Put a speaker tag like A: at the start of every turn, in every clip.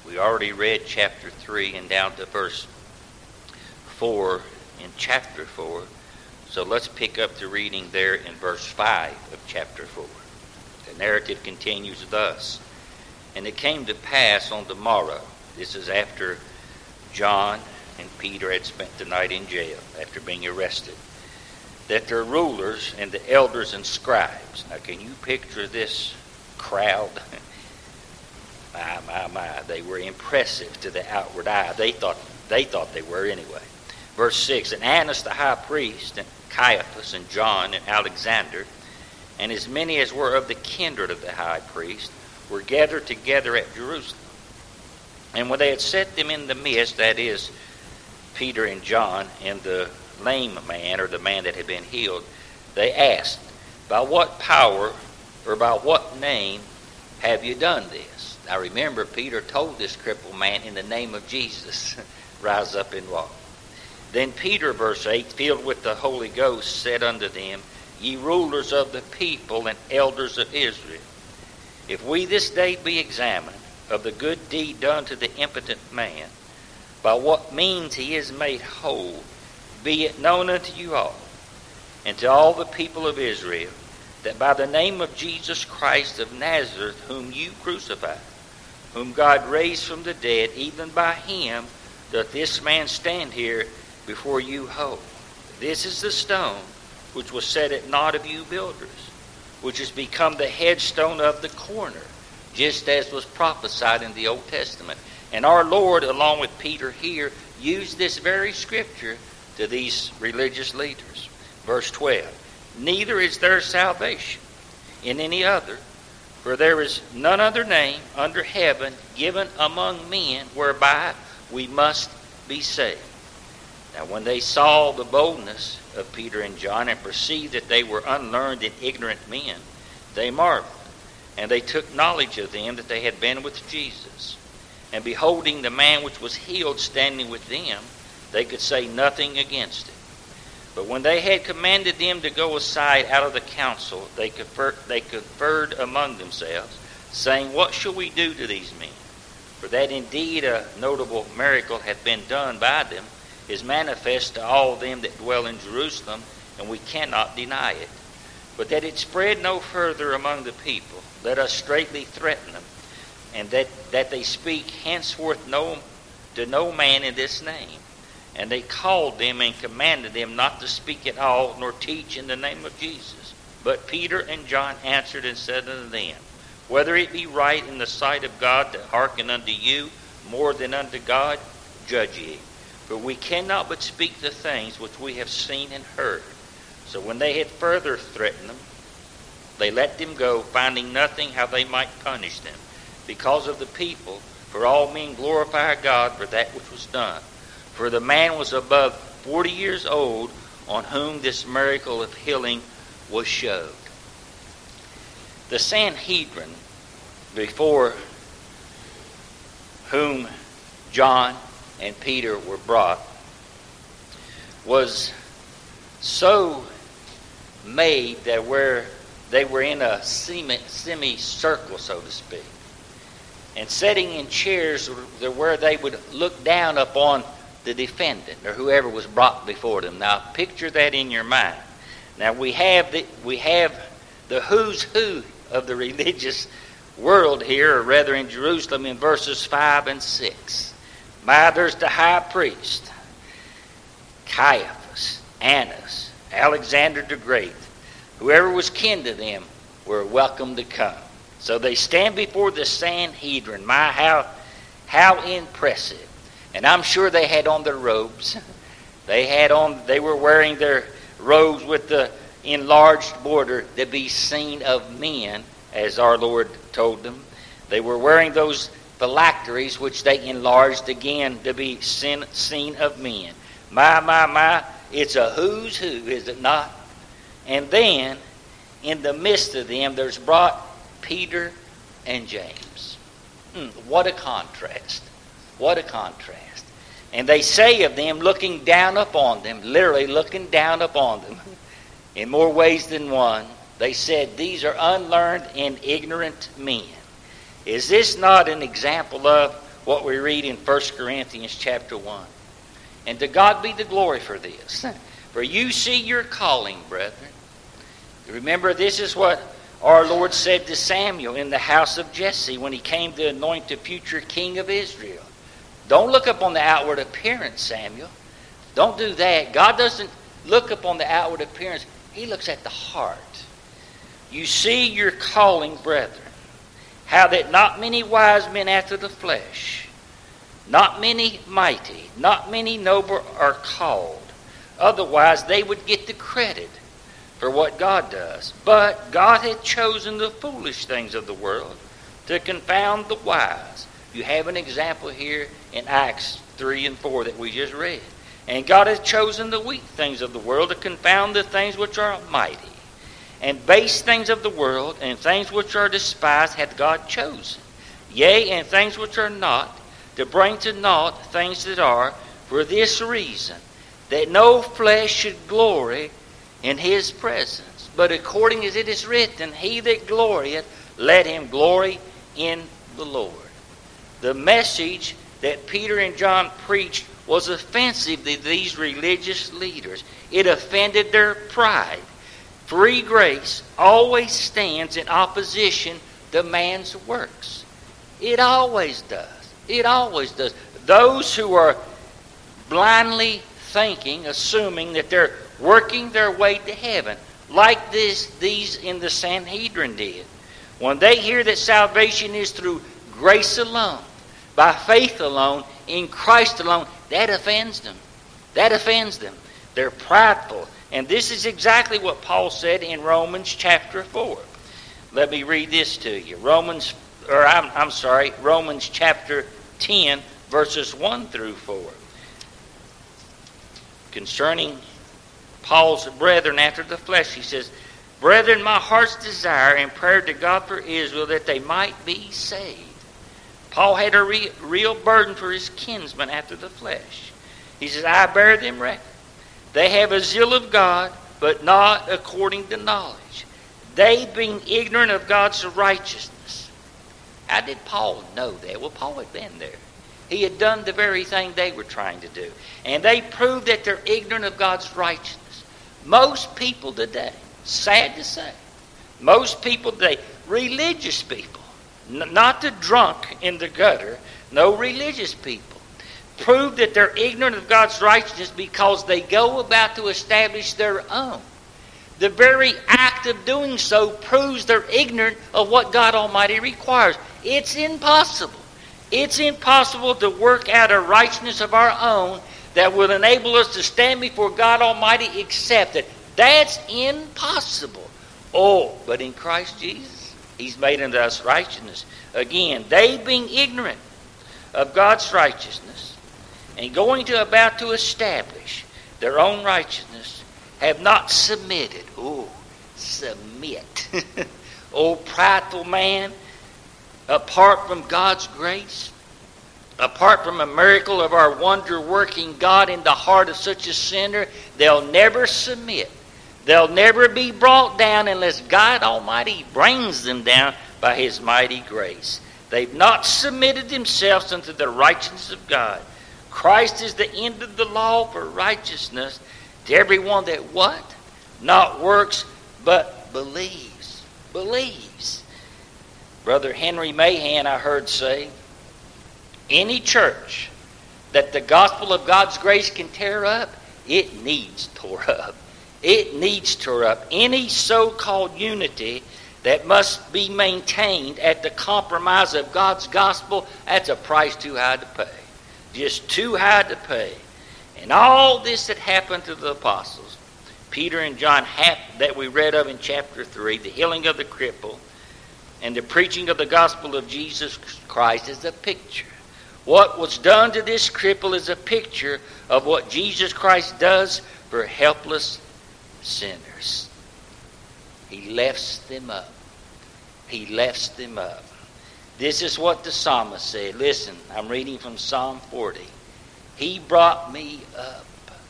A: We already read chapter 3 and down to verse 4 in chapter 4. So let's pick up the reading there in verse 5 of chapter 4. The narrative continues thus. And it came to pass on the morrow, this is after John and Peter had spent the night in jail after being arrested, that their rulers and the elders and scribes, now can you picture this crowd? My, they were impressive to the outward eye. They thought they were anyway. Verse 6, and Annas the high priest, and Caiaphas, and John, and Alexander, and as many as were of the kindred of the high priest, were gathered together at Jerusalem. And when they had set them in the midst, that is, Peter and John, and the lame man, or the man that had been healed, they asked, by what power, or by what name have you done this? Now remember, Peter told this crippled man, in the name of Jesus, rise up and walk. Then Peter, verse 8, filled with the Holy Ghost, said unto them, ye rulers of the people and elders of Israel, if we this day be examined of the good deed done to the impotent man, by what means he is made whole, be it known unto you all, and to all the people of Israel, that by the name of Jesus Christ of Nazareth, whom you crucified, whom God raised from the dead, even by him doth this man stand here before you whole. This is the stone which was set at naught of you builders, which has become the headstone of the corner, just as was prophesied in the Old Testament. And our Lord, along with Peter here, used this very scripture to these religious leaders. Verse 12, neither is there salvation in any other, for there is none other name under heaven given among men whereby we must be saved. Now when they saw the boldness of Peter and John, and perceived that they were unlearned and ignorant men, they marveled, and they took knowledge of them that they had been with Jesus. And beholding the man which was healed standing with them, they could say nothing against it. But when they had commanded them to go aside out of the council, they conferred among themselves, saying, what shall we do to these men? For that indeed a notable miracle hath been done by them, is manifest to all them that dwell in Jerusalem, and we cannot deny it. But that it spread no further among the people, let us straitly threaten them, and that they speak henceforth to no man in this name. And they called them and commanded them not to speak at all, nor teach in the name of Jesus. But Peter and John answered and said unto them, whether it be right in the sight of God to hearken unto you more than unto God, judge ye. For we cannot but speak the things which we have seen and heard. So when they had further threatened them, they let them go, finding nothing how they might punish them, because of the people. For all men glorify God for that which was done. For the man was above 40 years old, on whom this miracle of healing was showed. The Sanhedrin, before whom John and Peter were brought, was so made that where they were in a semicircle, so to speak, and sitting in chairs where they would look down upon the defendant or whoever was brought before them. Now picture that in your mind. Now we have the who's who of the religious world here, or rather in Jerusalem, in verses 5 and 6. There's the high priest, Caiaphas, Annas, Alexander the Great. Whoever was kin to them were welcome to come. So they stand before the Sanhedrin. How impressive. And I'm sure they had on their robes. They were wearing their robes with the enlarged border to be seen of men, as our Lord told them. They were wearing those phylacteries which they enlarged again to be seen of men. My, it's a who's who, is it not? And then, in the midst of them, there's brought Peter and James. What a contrast. What a contrast. And they say of them, looking down upon them, literally looking down upon them, in more ways than one, they said, these are unlearned and ignorant men. Is this not an example of what we read in 1 Corinthians chapter 1. And to God be the glory for this. For you see your calling, brethren. Remember, this is what our Lord said to Samuel in the house of Jesse when he came to anoint the future king of Israel. Don't look upon the outward appearance, Samuel. Don't do that. God doesn't look upon the outward appearance. He looks at the heart. You see your calling, brethren, how that not many wise men after the flesh, not many mighty, not many noble are called. Otherwise, they would get the credit for what God does. But God had chosen the foolish things of the world to confound the wise. You have an example here in Acts 3 and 4 that we just read. And God has chosen the weak things of the world to confound the things which are mighty. And base things of the world and things which are despised hath God chosen. Yea, and things which are not, to bring to naught things that are, for this reason, that no flesh should glory in his presence. But according as it is written, he that glorieth, let him glory in the Lord. The message that Peter and John preached was offensive to these religious leaders. It offended their pride. Free grace always stands in opposition to man's works. It always does. It always does. Those who are blindly thinking, assuming that they're working their way to heaven, like these in the Sanhedrin did. When they hear that salvation is through grace alone, by faith alone, in Christ alone, that offends them. That offends them. They're prideful. And this is exactly what Paul said in Romans chapter 4. Let me read this to you. Romans chapter 10, verses 1 through 4. Concerning Paul's brethren after the flesh, he says, Brethren, my heart's desire and prayer to God for Israel that they might be saved. Paul had a real burden for his kinsmen after the flesh. He says, I bear them record. They have a zeal of God, but not according to knowledge. They being ignorant of God's righteousness. How did Paul know that? Well, Paul had been there. He had done the very thing they were trying to do. And they proved that they're ignorant of God's righteousness. Most people today, sad to say, most people today, religious people, not the drunk in the gutter, no, religious people, prove that they're ignorant of God's righteousness because they go about to establish their own. The very act of doing so proves they're ignorant of what God Almighty requires. It's impossible. It's impossible to work out a righteousness of our own that will enable us to stand before God Almighty accepted. That's impossible. Oh, but in Christ Jesus, He's made unto us righteousness. Again, they being ignorant of God's righteousness and about to establish their own righteousness, have not submitted. Oh, submit. Oh, prideful man, apart from God's grace, apart from a miracle of our wonder-working God in the heart of such a sinner, they'll never submit. They'll never be brought down unless God Almighty brings them down by His mighty grace. They've not submitted themselves unto the righteousness of God. Christ is the end of the law for righteousness to everyone that what? Not works, but believes. Believes. Brother Henry Mahan, I heard say, any church that the gospel of God's grace can tear up, it needs tore up. It needs tore up. Any so-called unity that must be maintained at the compromise of God's gospel, that's a price too high to pay. Just too high to pay. And all this that happened to the apostles, Peter and John, that we read of in chapter 3, the healing of the cripple, and the preaching of the gospel of Jesus Christ is a picture. What was done to this cripple is a picture of what Jesus Christ does for helpless sinners. He lifts them up. He lifts them up. This is what the psalmist said. Listen, I'm reading from Psalm 40. He brought me up.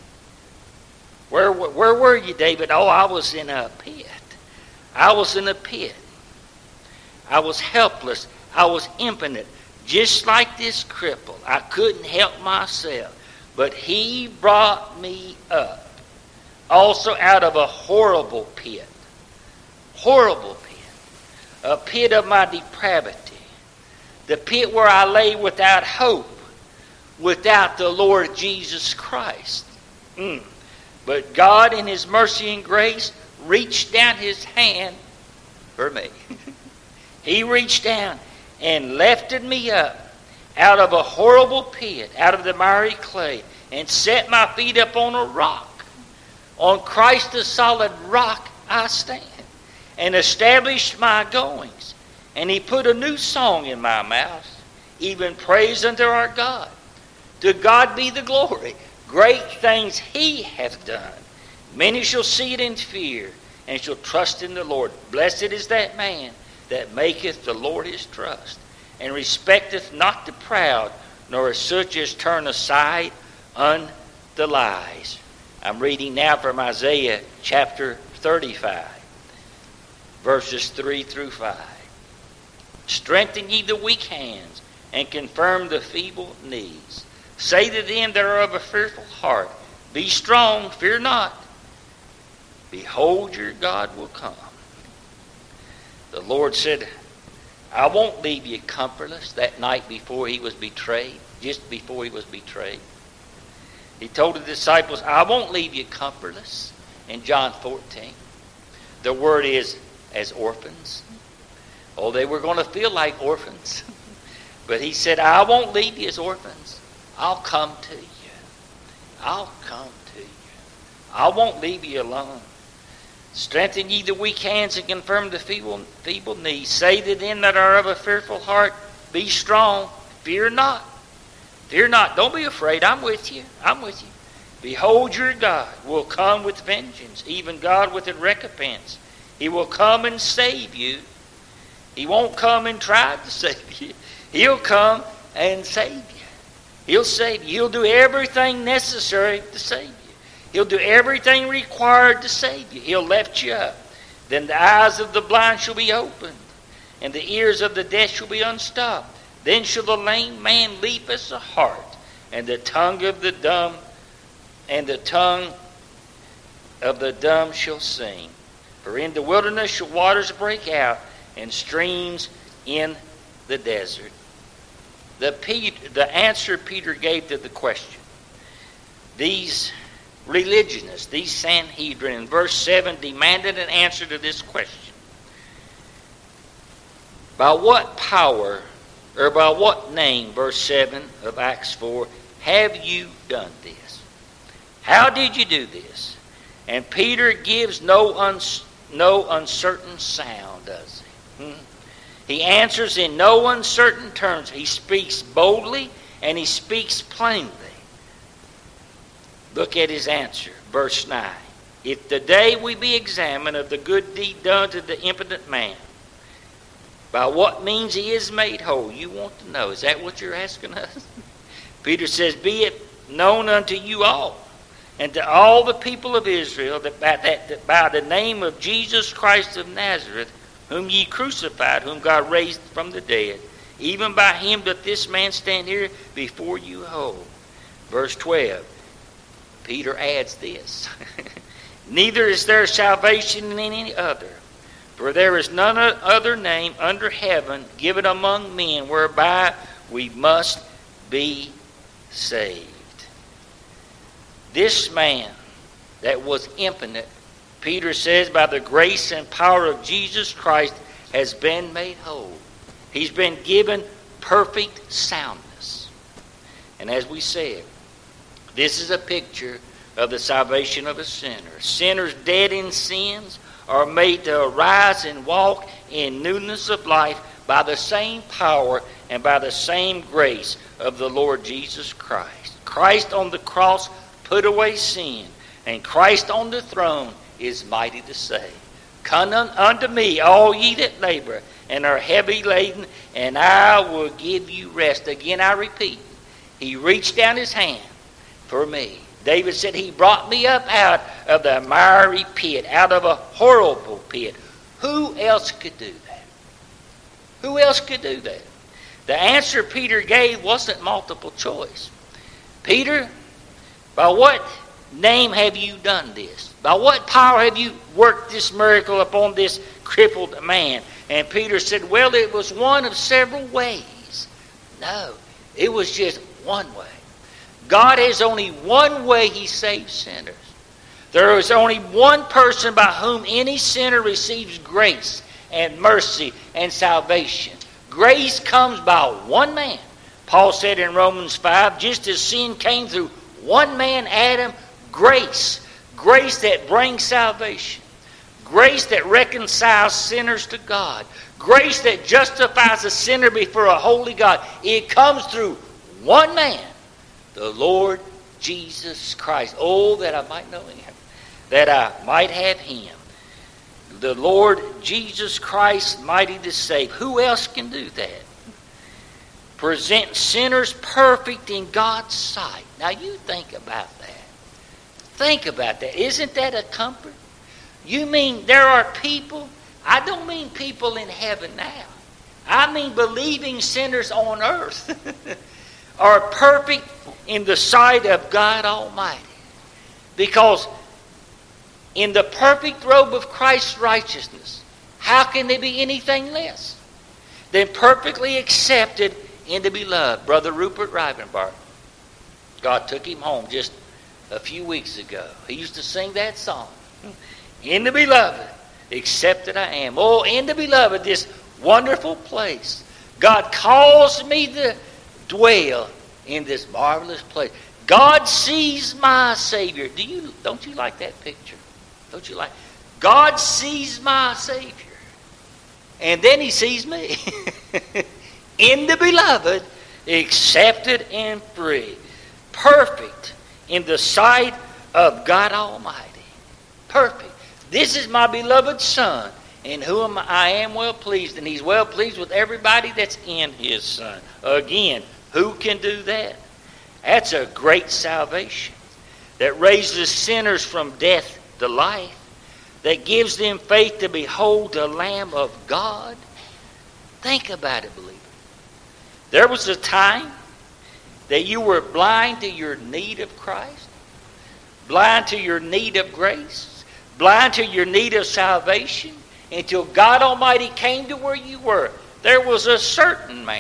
A: Where were you, David? Oh, I was in a pit. I was in a pit. I was helpless. I was impotent. just like this cripple. I couldn't help myself, but he brought me up, also out of a horrible pit. Horrible pit. A pit of my depravity. The pit where I lay without hope, without the Lord Jesus Christ. But God in his mercy and grace reached down his hand for me. He reached down and lifted me up out of a horrible pit, out of the miry clay, and set my feet up on a rock. On Christ the solid rock I stand, and established my goings. And he put a new song in my mouth, even praise unto our God. To God be the glory. Great things he hath done. Many shall see it and fear, and shall trust in the Lord. Blessed is that man that maketh the Lord his trust, and respecteth not the proud, nor such as turn aside unto lies. I'm reading now from Isaiah chapter 35, verses 3 through 5. Strengthen ye the weak hands, and confirm the feeble knees. Say to them that are of a fearful heart, be strong, fear not. Behold, your God will come. The Lord said, I won't leave you comfortless. That night before he was betrayed, just before he was betrayed, he told the disciples, I won't leave you comfortless. In John 14, the word is as orphans. Oh, they were going to feel like orphans. But he said, I won't leave you as orphans. I'll come to you. I'll come to you. I won't leave you alone. Strengthen ye the weak hands, and confirm the feeble knees. Say to them that are of a fearful heart, be strong, fear not. Fear not. Don't be afraid. I'm with you. I'm with you. Behold, your God will come with vengeance, even God with a recompense. He will come and save you. He won't come and try to save you. He'll come and save you. He'll save you. He'll do everything necessary to save you. He'll do everything required to save you. He'll lift you up. Then the eyes of the blind shall be opened, and the ears of the deaf shall be unstopped. Then shall the lame man leap as a hart, and the tongue of the dumb shall sing. For in the wilderness shall waters break out, and streams in the desert. The answer Peter gave to the question. These religionists, these Sanhedrin, in verse 7, demanded an answer to this question. By what power, or by what name, verse 7 of Acts 4, have you done this? How did you do this? And Peter gives no uncertain sound, does he? He answers in no uncertain terms. He speaks boldly and he speaks plainly. Look at his answer, verse 9. If today we be examined of the good deed done to the impotent man, by what means he is made whole, you want to know. Is that what you're asking us? Peter says, be it known unto you all, and to all the people of Israel, that by the name of Jesus Christ of Nazareth, whom ye crucified, whom God raised from the dead, even by him doth this man stand here before you whole. Verse 12, Peter adds this. Neither is there salvation in any other, for there is none other name under heaven given among men whereby we must be saved. This man that was impotent, Peter says, by the grace and power of Jesus Christ, has been made whole. He's been given perfect soundness. And as we said, this is a picture of the salvation of a sinner. Sinners dead in sins are made to arise and walk in newness of life by the same power and by the same grace of the Lord Jesus Christ. Christ on the cross put away sin, and Christ on the throne is mighty to save. Come unto me, all ye that labor and are heavy laden, and I will give you rest. Again, I repeat, he reached down his hand for me. David said, he brought me up out of the miry pit, out of a horrible pit. Who else could do that? Who else could do that? The answer Peter gave wasn't multiple choice. Peter, by what name have you done this? By what power have you worked this miracle upon this crippled man? And Peter said, well, it was one of several ways. No, it was just one way. God has only one way he saves sinners. There is only one person by whom any sinner receives grace and mercy and salvation. Grace comes by one man. Paul said in Romans 5, just as sin came through one man, Adam, grace that brings salvation. Grace that reconciles sinners to God. Grace that justifies a sinner before a holy God. It comes through one man, the Lord Jesus Christ. Oh, that I might know him, that I might have him. The Lord Jesus Christ, mighty to save. Who else can do that? Present sinners perfect in God's sight. Now you think about that. Think about that. Isn't that a comfort? You mean there are people, I don't mean people in heaven now. I mean believing sinners on earth are perfect in the sight of God Almighty. Because in the perfect robe of Christ's righteousness, how can they be anything less than perfectly accepted in the beloved? Brother Rupert Rivenbark, God took him home just a few weeks ago. He used to sing that song. In the beloved, accepted I am. Oh, in the beloved, this wonderful place. God calls me to dwell in this marvelous place. God sees my Savior. Don't you like that picture? Don't you like? God sees my Savior. And then he sees me. In the beloved, accepted and free. Perfect in the sight of God Almighty. Perfect. This is my beloved Son, in whom I am well pleased. And he's well pleased with everybody that's in his Son. Again, who can do that? That's a great salvation that raises sinners from death to life, that gives them faith to behold the Lamb of God. Think about it, believer. There was a time that you were blind to your need of Christ, blind to your need of grace, blind to your need of salvation, until God Almighty came to where you were. There was a certain man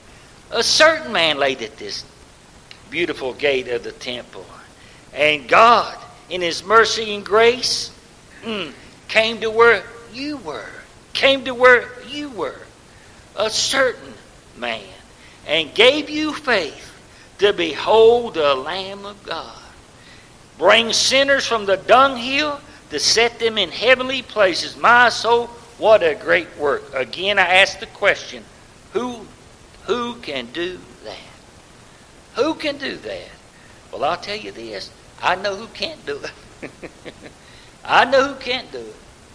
A: laid at this beautiful gate of the temple. And God, in his mercy and grace, came to where you were. Came to where you were. A certain man. And gave you faith to behold the Lamb of God. Bring sinners from the dunghill to set them in heavenly places. My soul, what a great work. Again, I ask the question, who can do that? Who can do that? Well, I'll tell you this. I know who can't do it. I know who can't do it.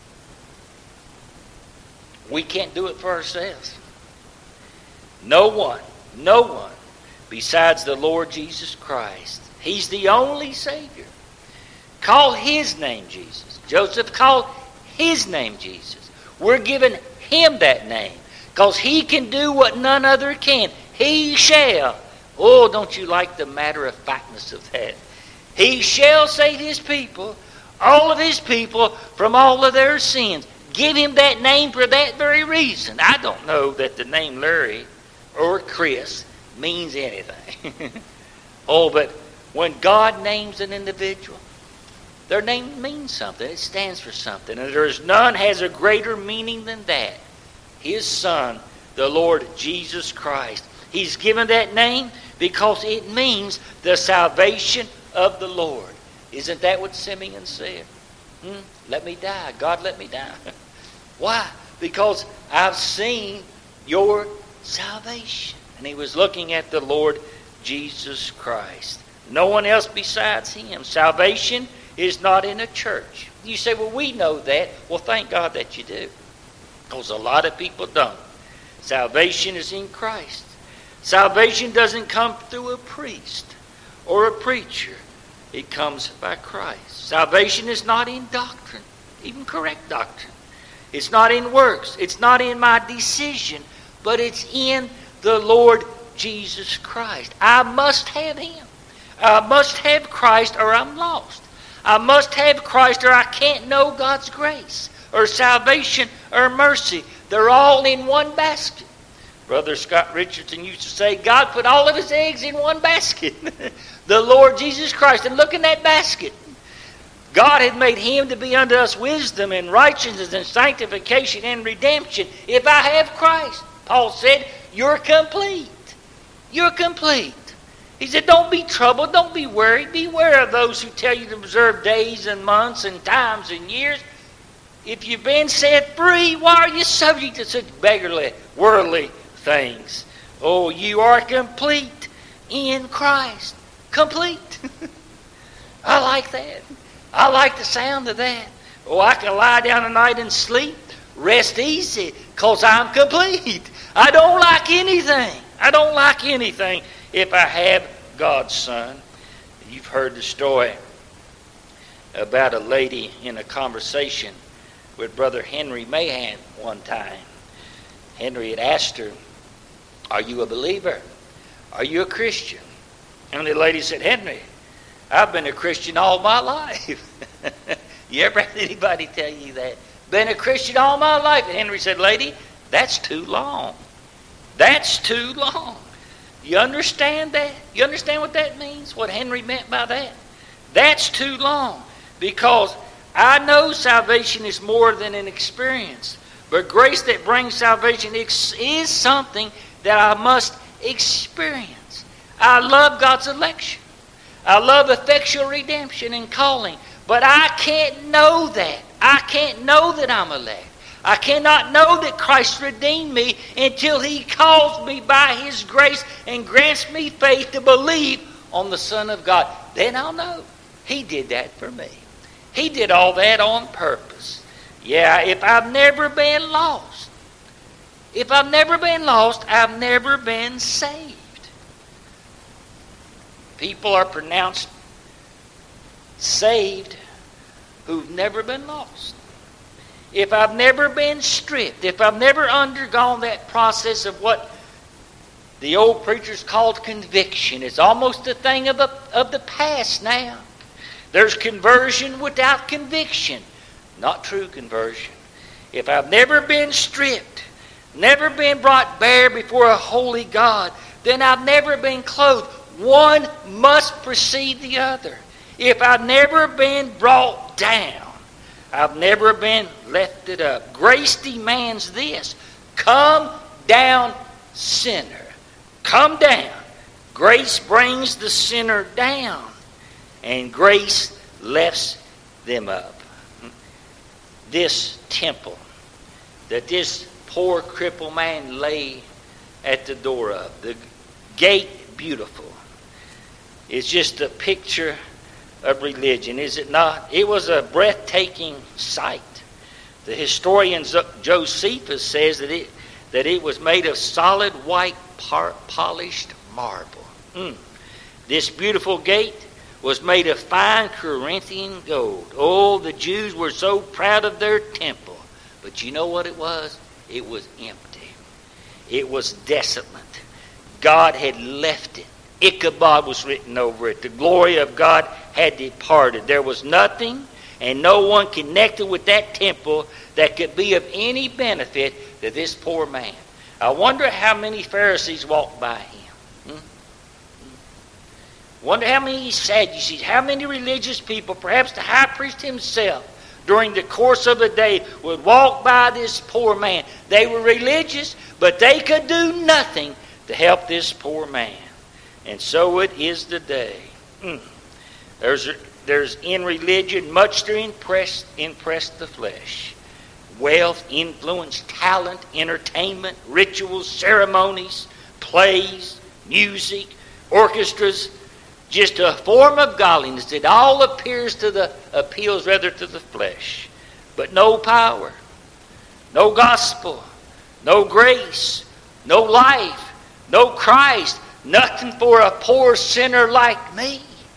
A: We can't do it for ourselves. No one besides the Lord Jesus Christ. He's the only Savior. Call his name Jesus. Joseph called his name Jesus. We're giving him that name because he can do what none other can. He shall. Oh, don't you like the matter-of-factness of that? He shall save his people, all of his people, from all of their sins. Give him that name for that very reason. I don't know that the name Larry or Chris means anything. Oh, but when God names an individual, their name means something. It stands for something. And there is none has a greater meaning than that. His Son, the Lord Jesus Christ. He's given that name because it means the salvation of the Lord. Isn't that what Simeon said? Let me die. God, let me die. Why? Because I've seen your salvation. And he was looking at the Lord Jesus Christ. No one else besides him. Salvation is not in a church. You say, well, we know that. Well, thank God that you do. Because a lot of people don't. Salvation is in Christ. Salvation doesn't come through a priest or a preacher. It comes by Christ. Salvation is not in doctrine, even correct doctrine. It's not in works. It's not in my decision, but it's in the Lord Jesus Christ. I must have Him. I must have Christ or I'm lost. I must have Christ or I can't know God's grace or salvation or mercy. They're all in one basket. Brother Scott Richardson used to say, God put all of His eggs in one basket. The Lord Jesus Christ. And look in that basket. God had made Him to be unto us wisdom and righteousness and sanctification and redemption. If I have Christ, Paul said, you're complete. You're complete. He said, don't be troubled, don't be worried. Beware of those who tell you to observe days and months and times and years. If you've been set free, why are you subject to such beggarly, worldly things? Oh, you are complete in Christ. Complete. I like that. I like the sound of that. Oh, I can lie down tonight and sleep, rest easy, because I'm complete. I don't like anything. I don't like anything if I have God's Son. You've heard the story about a lady in a conversation with Brother Henry Mahan one time. Henry had asked her, are you a believer? Are you a Christian? And the lady said, Henry, I've been a Christian all my life. You ever had anybody tell you that? Been a Christian all my life. And Henry said, lady, that's too long. That's too long. You understand that? You understand what that means? What Henry meant by that? That's too long. Because I know salvation is more than an experience. But grace that brings salvation is something that I must experience. I love God's election. I love effectual redemption and calling. But I can't know that. I can't know that I'm elect. I cannot know that Christ redeemed me until He calls me by His grace and grants me faith to believe on the Son of God. Then I'll know. He did that for me. He did all that on purpose. Yeah, if I've never been lost, I've never been saved. People are pronounced saved who've never been lost. If I've never been stripped, if I've never undergone that process of what the old preachers called conviction, it's almost a thing of the past now. There's conversion without conviction. Not true conversion. If I've never been stripped, never been brought bare before a holy God, then I've never been clothed. One must precede the other. If I've never been brought down, I've never been lifted up. Grace demands this. Come down, sinner. Come down. Grace brings the sinner down, and grace lifts them up. This temple that this poor crippled man lay at the door of, the gate beautiful, is just a picture of religion, is it not? It was a breathtaking sight. The historian Josephus says that it was made of solid white polished marble. This beautiful gate was made of fine Corinthian gold. Oh, the Jews were so proud of their temple. But you know what it was? It was empty. It was desolate. God had left it. Ichabod was written over it. The glory of God had departed. There was nothing and no one connected with that temple that could be of any benefit to this poor man. I wonder how many Pharisees walked by him. Wonder how many Sadducees, how many religious people, perhaps the high priest himself, during the course of the day would walk by this poor man. They were religious, but they could do nothing to help this poor man. And so it is today. There's in religion much to impress the flesh. Wealth, influence, talent, entertainment, rituals, ceremonies, plays, music, orchestras. Just a form of godliness that all appeals to the flesh. But no power, no gospel, no grace, no life, no Christ. Nothing for a poor sinner like me.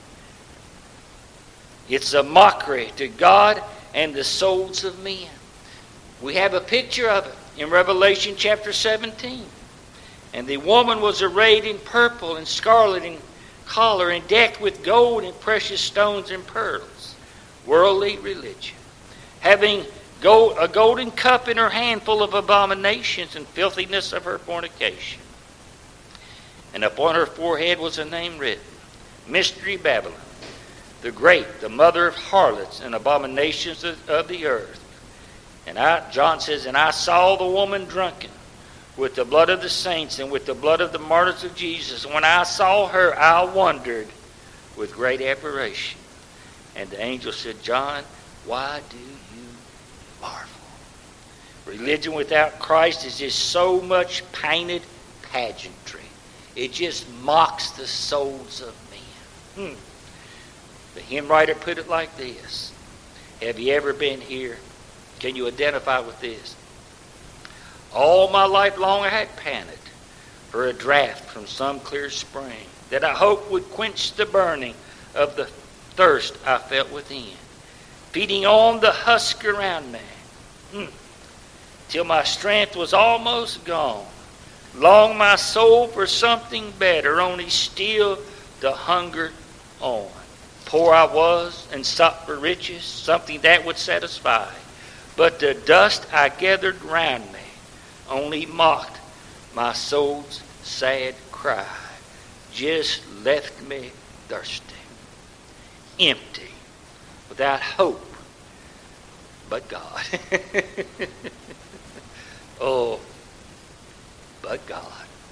A: It's a mockery to God and the souls of men. We have a picture of it in Revelation chapter 17. And the woman was arrayed in purple and scarlet and collar, and decked with gold and precious stones and pearls. Worldly religion. Having a golden cup in her hand full of abominations and filthiness of her fornication. And upon her forehead was a name written, Mystery Babylon, the great, the mother of harlots and abominations of the earth. And John says, and I saw the woman drunken with the blood of the saints and with the blood of the martyrs of Jesus. And when I saw her, I wondered with great admiration. And the angel said, John, why do you marvel? Religion without Christ is just so much painted pageantry. It just mocks the souls of men. The hymn writer put it like this. Have you ever been here? Can you identify with this? All my life long I had panted for a draught from some clear spring that I hoped would quench the burning of the thirst I felt within, feeding on the husk around me, till my strength was almost gone. Longed my soul for something better, only still the hunger on. Poor I was and sought for riches, something that would satisfy. But the dust I gathered round me only mocked my soul's sad cry, just left me thirsty, empty, without hope but God. Oh, but God.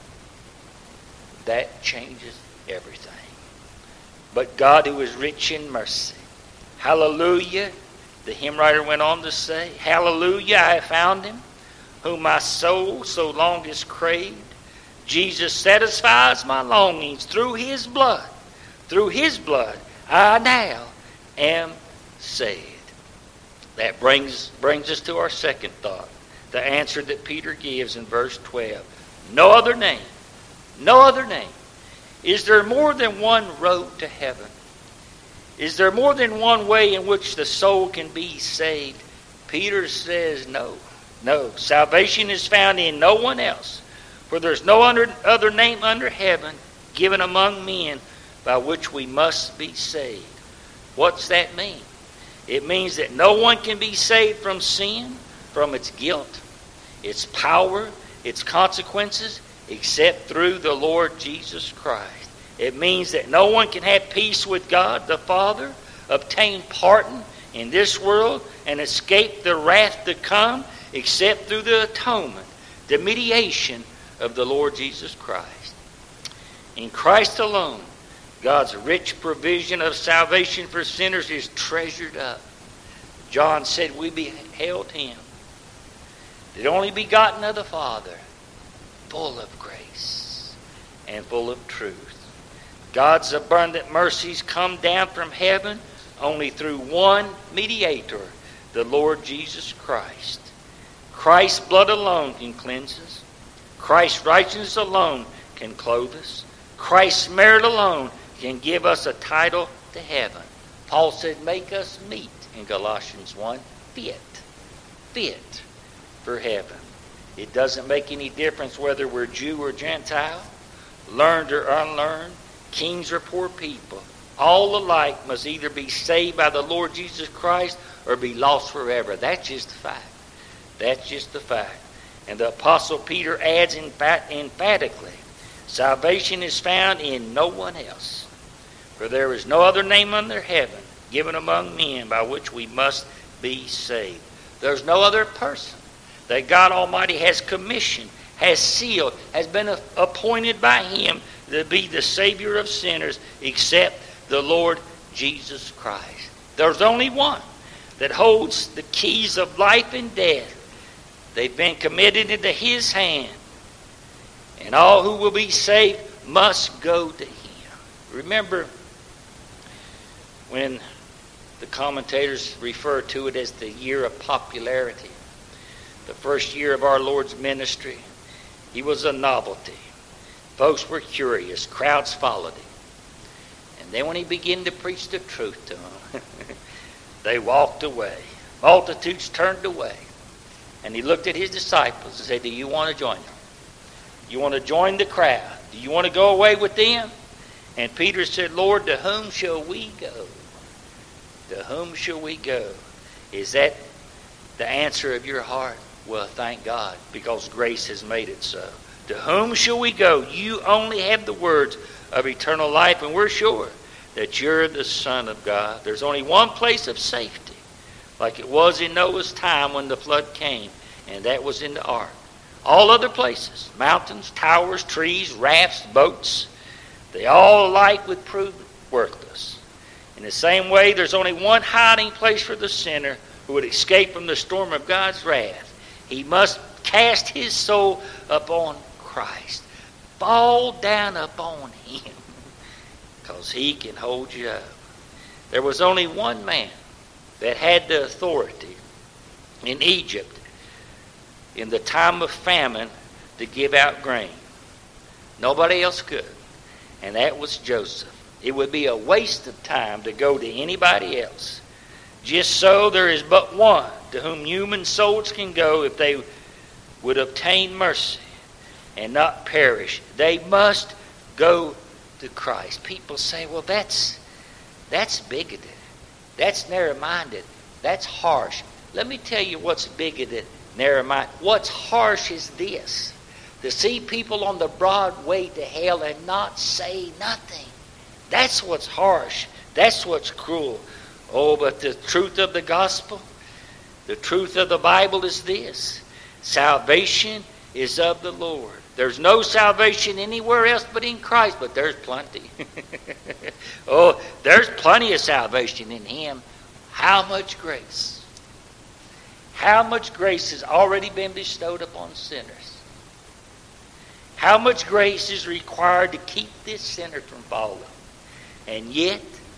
A: That changes everything. But God, who is rich in mercy. Hallelujah. The hymn writer went on to say, hallelujah, I have found him, whom my soul so long has craved. Jesus satisfies my longings through his blood. Through his blood, I now am saved. That brings us to our second thought. The answer that Peter gives in verse 12. No other name. No other name. Is there more than one road to heaven? Is there more than one way in which the soul can be saved? Peter says no. No. Salvation is found in no one else. For there's no other name under heaven given among men by which we must be saved. What's that mean? It means that no one can be saved from sin, from its guilt, its power, its consequences, except through the Lord Jesus Christ. It means that no one can have peace with God the Father, obtain pardon in this world, and escape the wrath to come, except through the atonement, the mediation of the Lord Jesus Christ. In Christ alone, God's rich provision of salvation for sinners is treasured up. John said we beheld him, the only begotten of the Father, full of grace and full of truth. God's abundant mercies come down from heaven only through one mediator, the Lord Jesus Christ. Christ's blood alone can cleanse us. Christ's righteousness alone can clothe us. Christ's merit alone can give us a title to heaven. Paul said, make us meet in Galatians 1, fit for heaven. It doesn't make any difference whether we're Jew or Gentile, learned or unlearned, kings or poor people. All alike must either be saved by the Lord Jesus Christ or be lost forever. That's just the fact. That's just the fact. And the Apostle Peter adds emphatically, salvation is found in no one else. For there is no other name under heaven given among men by which we must be saved. There's no other person that God Almighty has commissioned, has sealed, has been appointed by him to be the Savior of sinners except the Lord Jesus Christ. There's only one that holds the keys of life and death. They've been committed into his hand. And all who will be saved must go to him. Remember when the commentators refer to it as the year of popularity. The first year of our Lord's ministry, he was a novelty. Folks were curious. Crowds followed him. And then when he began to preach the truth to them, they walked away. Multitudes turned away. And he looked at his disciples and said, do you want to join them? You want to join the crowd? Do you want to go away with them? And Peter said, Lord, to whom shall we go? To whom shall we go? Is that the answer of your heart? Well, thank God, because grace has made it so. To whom shall we go? You only have the words of eternal life, and we're sure that you're the Son of God. There's only one place of safety, like it was in Noah's time when the flood came, and that was in the ark. All other places, mountains, towers, trees, rafts, boats, they all alike would prove worthless. In the same way, there's only one hiding place for the sinner who would escape from the storm of God's wrath. He must cast his soul upon Christ. Fall down upon him, because he can hold you up. There was only one man that had the authority in Egypt in the time of famine to give out grain. Nobody else could. And that was Joseph. It would be a waste of time to go to anybody else. Just so, there is but one to whom human souls can go if they would obtain mercy and not perish. They must go to Christ. People say, well, that's bigoted. That's narrow-minded. That's harsh. Let me tell you what's bigoted, narrow-minded. What's harsh is this: to see people on the broad way to hell and not say nothing. That's what's harsh. That's what's cruel. Oh, but the truth of the gospel, the truth of the Bible is this: salvation is of the Lord. There's no salvation anywhere else but in Christ, but there's plenty. Oh, there's plenty of salvation in Him. How much grace? How much grace has already been bestowed upon sinners? How much grace is required to keep this sinner from falling? And yet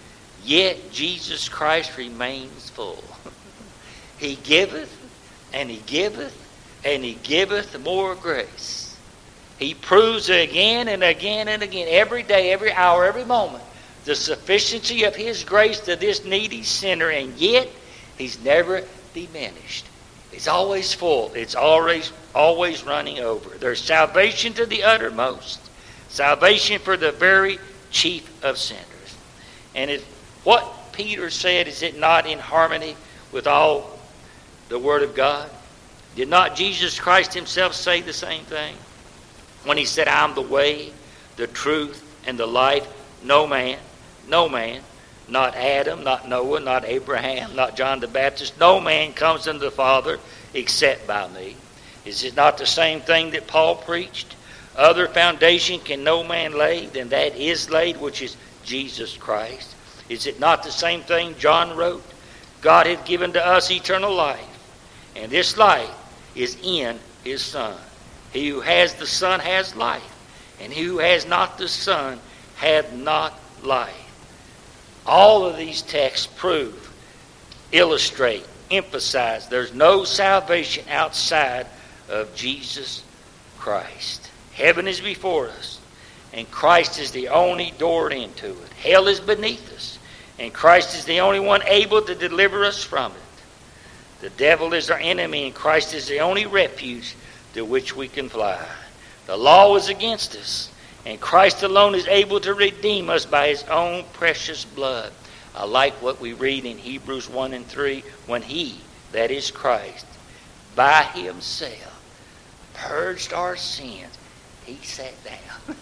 A: Jesus Christ remains full. He giveth, and He giveth, and He giveth more grace. He proves again and again and again, every day, every hour, every moment, the sufficiency of His grace to this needy sinner, and yet He's never diminished. It's always full. It's always running over. There's salvation to the uttermost. Salvation for the very chief of sinners. And what Peter said, is it not in harmony with all the Word of God? Did not Jesus Christ Himself say the same thing? When He said, I'm the way, the truth, and the life. No man, not Adam, not Noah, not Abraham, not John the Baptist, no man comes unto the Father except by me. Is it not the same thing that Paul preached? Other foundation can no man lay than that is laid, which is Jesus Christ. Is it not the same thing John wrote? God hath given to us eternal life, and this life is in His Son. He who has the Son has life, and he who has not the Son hath not life. All of these texts prove, illustrate, emphasize there's no salvation outside of Jesus Christ. Heaven is before us, and Christ is the only door into it. Hell is beneath us, and Christ is the only one able to deliver us from it. The devil is our enemy, and Christ is the only refuge to which we can fly. The law is against us, and Christ alone is able to redeem us by His own precious blood. I like what we read in Hebrews 1 and 3, when He, that is Christ, by Himself purged our sins. He sat down.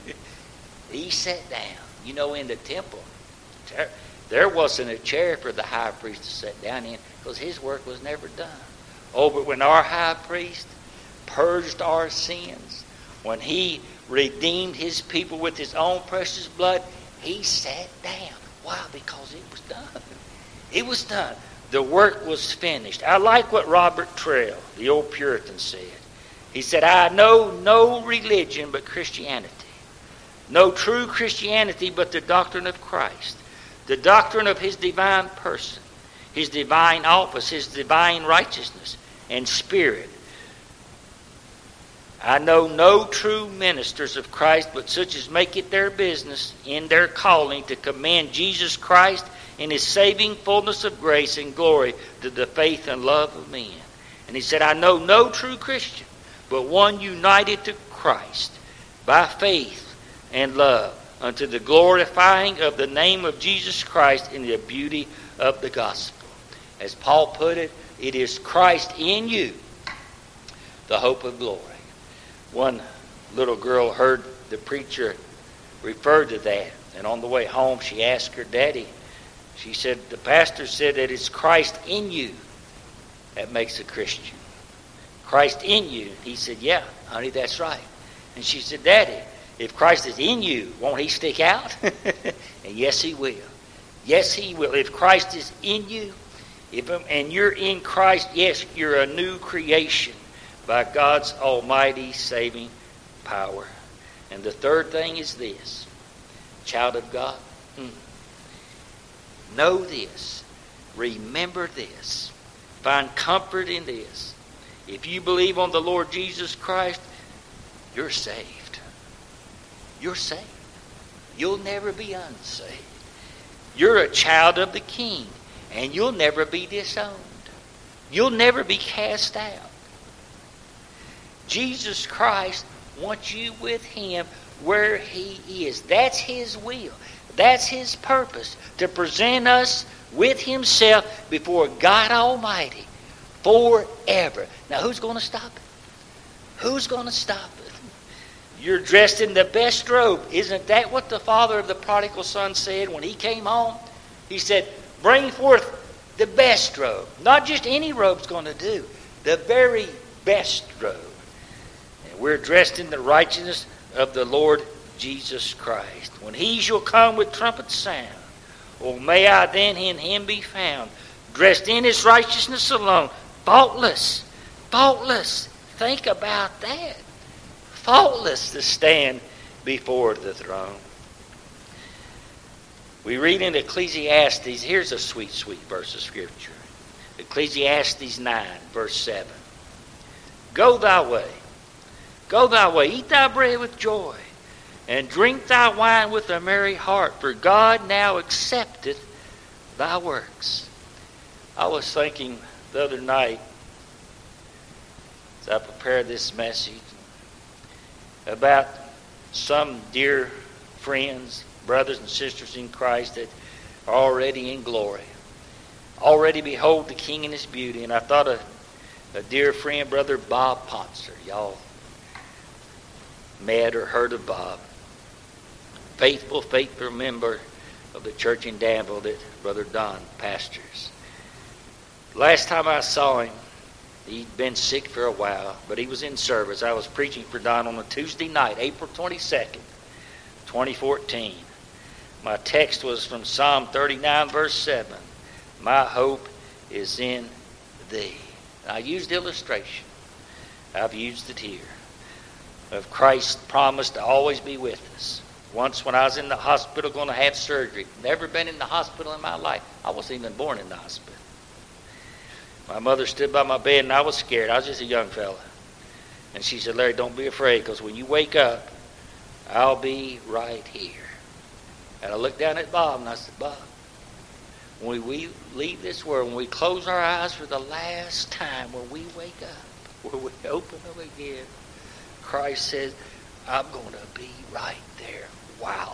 A: He sat down. You know, in the temple, there wasn't a chair for the high priest to sit down in, because his work was never done. Oh, but when our high priest purged our sins, when He redeemed His people with His own precious blood, He sat down. Why? Because it was done. It was done. The work was finished. I like what Robert Trell, the old Puritan, said. He said, I know no religion but Christianity. No true Christianity but the doctrine of Christ. The doctrine of His divine person, His divine office, His divine righteousness and spirit. I know no true ministers of Christ but such as make it their business in their calling to commend Jesus Christ in His saving fullness of grace and glory to the faith and love of men. And he said, I know no true Christian but one united to Christ by faith and love unto the glorifying of the name of Jesus Christ in the beauty of the gospel. As Paul put it, it is Christ in you, the hope of glory. One little girl heard the preacher refer to that, and on the way home she asked her daddy, she said, the pastor said that it's Christ in you that makes a Christian. Christ in you. He said, yeah, honey, that's right. And she said, Daddy, if Christ is in you, won't he stick out? And yes, he will. Yes, he will. If Christ is in you, and you're in Christ, yes, you're a new creation by God's almighty saving power. And the third thing is this, child of God, know this, remember this, find comfort in this. If you believe on the Lord Jesus Christ, you're saved. You're saved. You'll never be unsaved. You're a child of the King, and you'll never be disowned. You'll never be cast out. Jesus Christ wants you with him where he is. That's his will. That's his purpose, to present us with himself before God Almighty forever. Now, who's going to stop it? Who's going to stop it? You're dressed in the best robe. Isn't that what the father of the prodigal son said when he came home? He said, bring forth the best robe. Not just any robe's going to do. The very best robe. And we're dressed in the righteousness of the Lord Jesus Christ. When he shall come with trumpet sound, oh, may I then in him be found, dressed in his righteousness alone, faultless, faultless. Think about that. Faultless to stand before the throne. We read in Ecclesiastes, here's a sweet, sweet verse of Scripture. Ecclesiastes 9, verse 7. Go thy way, eat thy bread with joy, and drink thy wine with a merry heart, for God now accepteth thy works. I was thinking the other night, as I prepared this message, about some dear friends, brothers and sisters in Christ that are already in glory. Already behold the King in his beauty. And I thought of a dear friend, Brother Bob Ponser. Y'all met or heard of Bob. Faithful member of the church in Danville that Brother Don pastors. Last time I saw him, he'd been sick for a while, but he was in service. I was preaching for Don on a Tuesday night, April 22nd, 2014. My text was from Psalm 39, verse 7. My hope is in thee. And I used illustration. I've used it here. Of Christ's promise to always be with us. Once when I was in the hospital going to have surgery, never been in the hospital in my life. I wasn't even born in the hospital. My mother stood by my bed and I was scared. I was just a young fella. And she said, Larry, don't be afraid, because when you wake up, I'll be right here. And I looked down at Bob and I said, Bob, when we leave this world, when we close our eyes for the last time, when we wake up, when we open them again, Christ says, I'm going to be right there. Wow.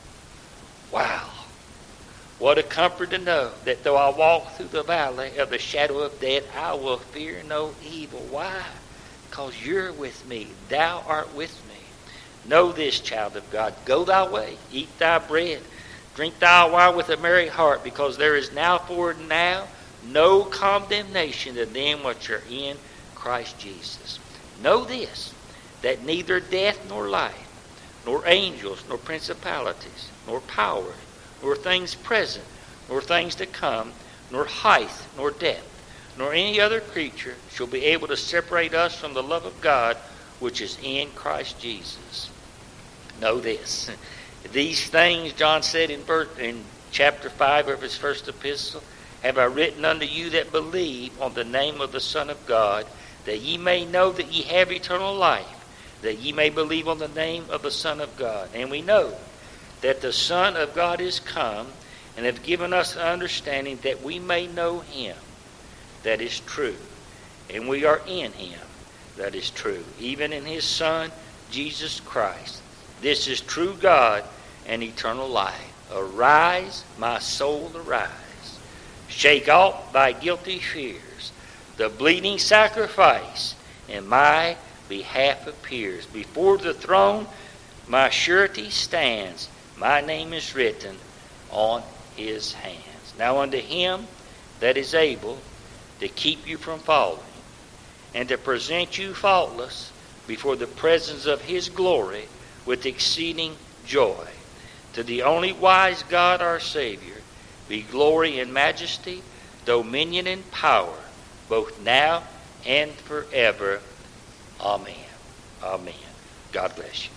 A: Wow. What a comfort to know that though I walk through the valley of the shadow of death, I will fear no evil. Why? Because you're with me. Thou art with me. Know this, child of God. Go thy way. Eat thy bread. Drink thy wine with a merry heart, because there is now no condemnation to them which are in Christ Jesus. Know this, that neither death nor life, nor angels, nor principalities, nor powers, nor things present, nor things to come, nor height, nor depth, nor any other creature shall be able to separate us from the love of God which is in Christ Jesus. Know this. These things, John said in chapter 5 of his first epistle, have I written unto you that believe on the name of the Son of God, that ye may know that ye have eternal life, that ye may believe on the name of the Son of God. And we know that the Son of God is come, and have given us understanding that we may know him that is true. And we are in him that is true, even in his Son Jesus Christ. This is true God and eternal life. Arise, my soul, arise. Shake off thy guilty fears. The bleeding sacrifice in my behalf appears. Before the throne my surety stands. My name is written on his hands. Now unto him that is able to keep you from falling, and to present you faultless before the presence of his glory with exceeding joy. To the only wise God our Savior be glory and majesty, dominion and power, both now and forever. Amen. Amen. God bless you.